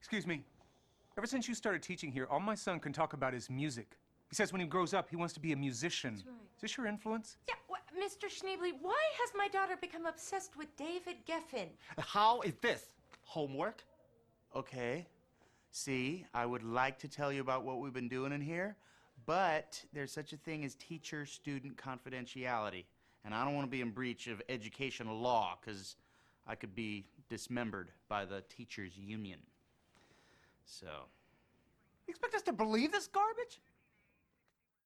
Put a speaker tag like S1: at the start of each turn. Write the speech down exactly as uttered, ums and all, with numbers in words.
S1: Excuse me. Ever since you started teaching here, all my son can talk about is music. He says when he grows up, he wants to be a musician.
S2: That's right.
S1: Is this your influence?
S2: Yeah, well, Mister Schneebly, why has my daughter become obsessed with David Geffen?
S3: How is this? Homework? Okay. See, I would like to tell you about what we've been doing in here, but there's such a thing as teacher-student confidentiality. And I don't want to be in breach of educational law, because I could be dismembered by the teachers' union. So...
S1: You expect us to believe this garbage?